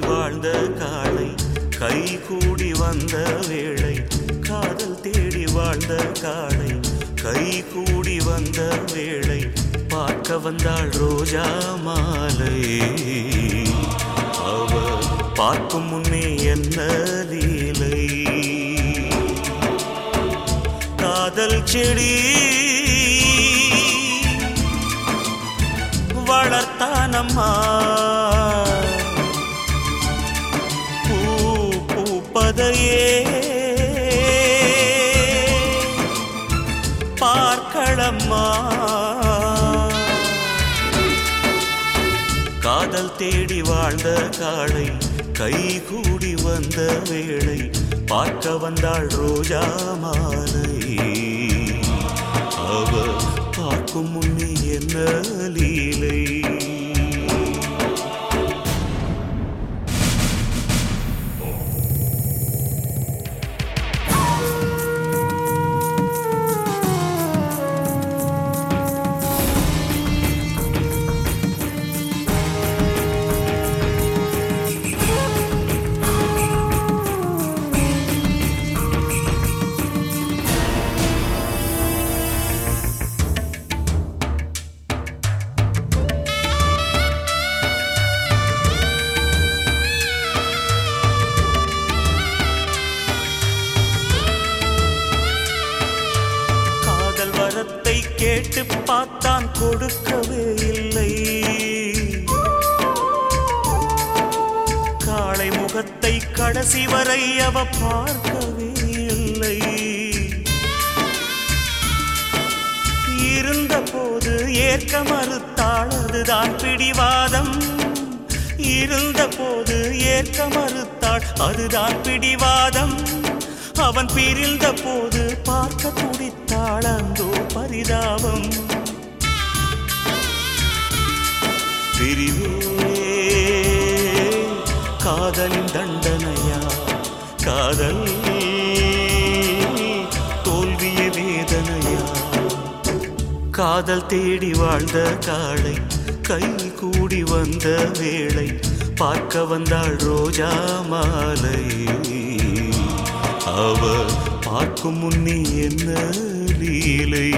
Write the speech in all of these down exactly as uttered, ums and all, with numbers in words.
வாழ்ந்த காளை கை கூடி வந்த வேளை காதல் தேடி வாழ்ந்த காளை கை கூடி வந்த வேளை பார்க்க வந்தாள் ரோஜா மாலை அவ பார்க்கும் முன்னே என்ன லீலை காதல் செடி வளர்த்தானம்மா பூ பூப்பதையே பார்க்கலம்மா காதல் தேடி வாழ்ந்த காளை கை கூடி வந்த வேளை பார்க்க வந்தாள் ரோஜா மாலை அவ பார்க்கும் முன்னே என்ன லீலை கேட்டு பார்த்தான் கொடுக்கவே இல்லை காளை முகத்தை கடைசி வரை அவ பார்க்கவே இல்லை இருந்த போது ஏற்க மறுத்தாள் அதுதான் பிடிவாதம் இருந்த போது ஏற்க மறுத்தாள் அதுதான் பிடிவாதம் அவன் பிரிந்த போது பார்க்க துடித்தாள் அந்தோ பரிதாபம் பிரிவே காதலின் தண்டனையா காதல் தோல்விய வேதனையா காதல் தேடி வாழ்ந்த காளை கை கூடி வந்த வேளை பார்க்க வந்தாள் ரோஜா மாலை அவ பார்க்கும் முன்னே என்ன லீலை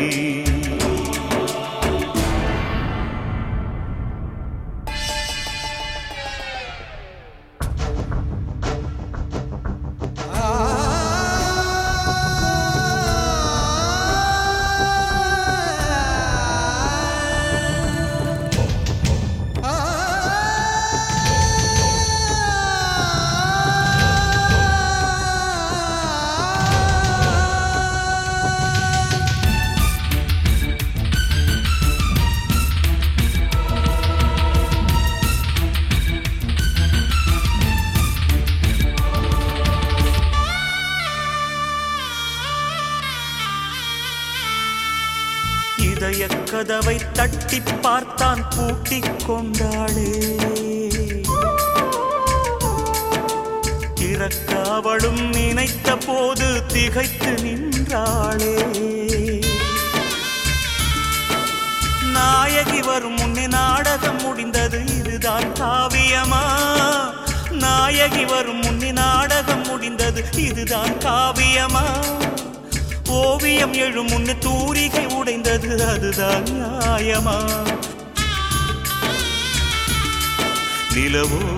இதய கதவை தட்டி பார்த்தான் பூட்டிக் கொண்டாளே திறக்க அவளும் நினைத்த போது திகைத்து நின்றாளே நாயகி வரும் முன்னே நாடகம் முடிந்தது இதுதான் காவியமா நாயகி வரும் முன்னே நாடகம் முடிந்தது இதுதான் காவியமா ஓவியம் எழும் முன்னு தூரிகை உடைந்தது அதுதான் நியாயமா நிலவோ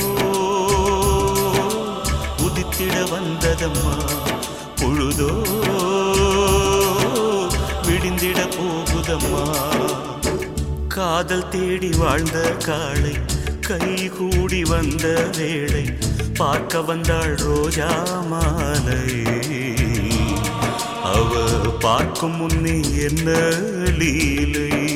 உதித்திட வந்ததம்மா பொழுதோ விடிந்திட போகுதம்மா காதல் தேடி வாழ்ந்த காளை கை கூடி வந்த வேளை பார்க்க வந்தாள் ரோஜா மாலை அவ பார்க்கும் முன்னே என்ன லீலை